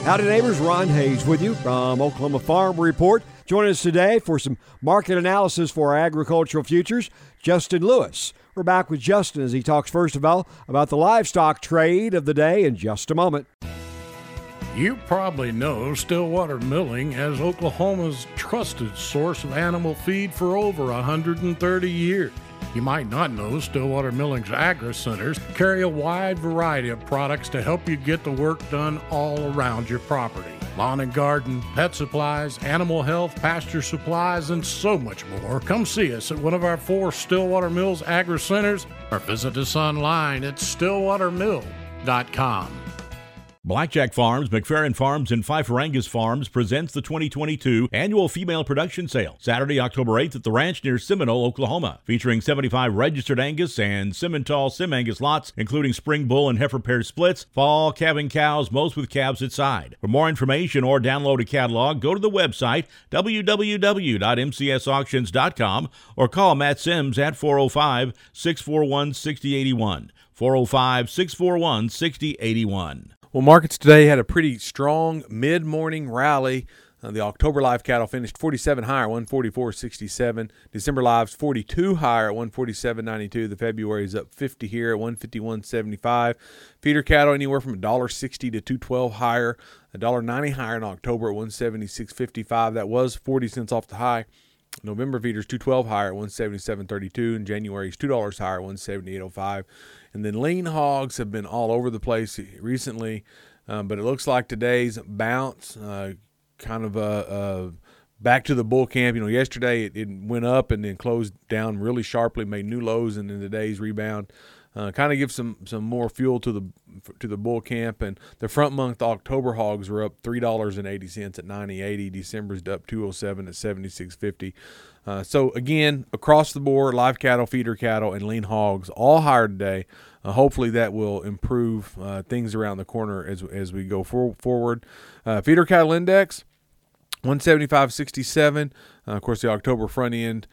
Howdy neighbors, Ron Hayes with you from Oklahoma Farm Report. Joining us today for some market analysis for our agricultural futures, Justin Lewis. We're back with Justin as he talks first of all about the livestock trade of the day in just a moment. You probably know Stillwater Milling as Oklahoma's trusted source of animal feed for over 130 years. You might not know Stillwater Milling's agri-centers carry a wide variety of products to help you get the work done all around your property. Lawn and garden, pet supplies, animal health, pasture supplies, and so much more. Come see us at one of our 4 Stillwater Mills agri-centers or visit us online at stillwatermill.com. Blackjack Farms, McFerrin Farms, and Pfeiffer Angus Farms presents the 2022 Annual Female Production Sale, Saturday, October 8th at the ranch near Seminole, Oklahoma, featuring 75 registered Angus and Simmental Sim Angus lots, including spring bull and heifer pair splits, fall calving cows, most with calves at side. For more information or download a catalog, go to the website www.mcsauctions.com or call Matt Sims at 405-641-6081, 405-641-6081. Well, markets today had a pretty strong mid-morning rally. The October live cattle finished 47 higher, 144.67. December lives 42 higher at 147.92. The February is up 50 here at 151.75. Feeder cattle anywhere from $1.60 to $2.12 higher, $1.90 higher in October at 176.55. That was 40 cents off the high. November feeders $2.12 higher at 177.32, and January is $2 higher at 178.05. And then lean hogs have been all over the place recently, but it looks like today's bounce, kind of back to the bull camp. You know, yesterday it went up and then closed down really sharply, made new lows, and then today's rebound kind of gives some more fuel to the bull camp. And the front month October hogs were up $3.80 at 90.80. December's up $2.07 at 76.50. So again, across the board, live cattle, feeder cattle, and lean hogs all higher today. Hopefully that will improve things around the corner as we go forward. Feeder cattle index 175.67. Of course, the October front end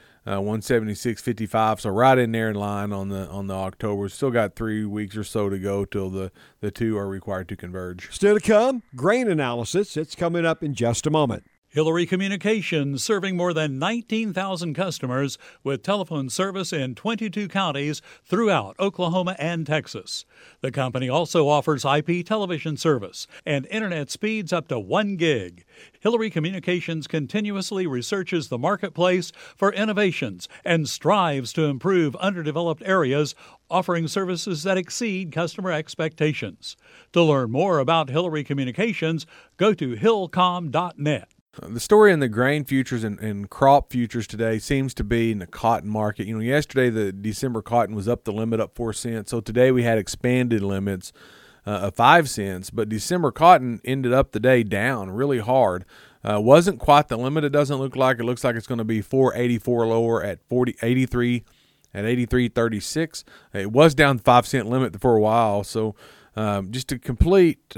176.55. So right in there in line on the October. Still got 3 weeks or so to go till the two are required to converge. Still to come, grain analysis. It's coming up in just a moment. Hillary Communications, serving more than 19,000 customers with telephone service in 22 counties throughout Oklahoma and Texas. The company also offers IP television service and internet speeds up to 1 gig. Hillary Communications continuously researches the marketplace for innovations and strives to improve underdeveloped areas, offering services that exceed customer expectations. To learn more about Hillary Communications, go to hillcom.net. The story in the grain futures and crop futures today seems to be in the cotton market. You know, yesterday the December cotton was up the limit, up 4 cents. So today we had expanded limits of 5 cents. But December cotton ended up the day down really hard. Wasn't quite the limit, it doesn't look like. It looks like it's going to be 4.84 lower at 83 at 83.36. It was down the 5 cent limit for a while. So just a complete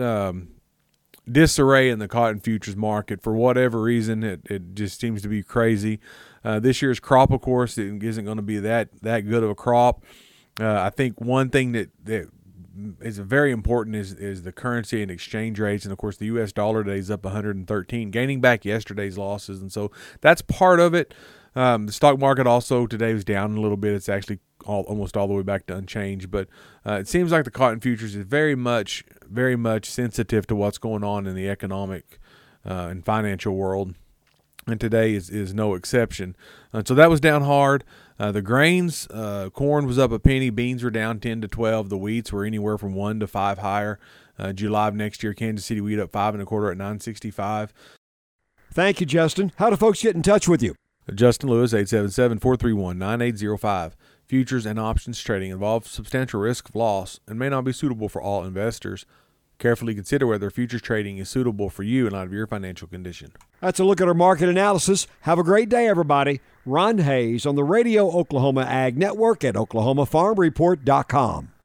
disarray in the cotton futures market. For whatever reason, it just seems to be crazy. This year's crop, of course, it isn't going to be that good of a crop. I think one thing that is very important is the currency and exchange rates. And, of course, the U.S. dollar today is up 113, gaining back yesterday's losses. And so that's part of it. The stock market also today was down a little bit. It's actually almost all the way back to unchanged. But it seems like the cotton futures is very much sensitive to what's going on in the economic and financial world. And today is no exception. So that was down hard. The grains, corn was up a penny. Beans were down 10 to 12. The wheats were anywhere from 1 to 5 higher. July of next year, Kansas City wheat up 5 1/4 at 9.65. Thank you, Justin. How do folks get in touch with you? Justin Lewis, 877-431-9805. Futures and options trading involves substantial risk of loss and may not be suitable for all investors. Carefully consider whether futures trading is suitable for you in light of your financial condition. That's a look at our market analysis. Have a great day, everybody. Ron Hayes on the Radio Oklahoma Ag Network at oklahomafarmreport.com.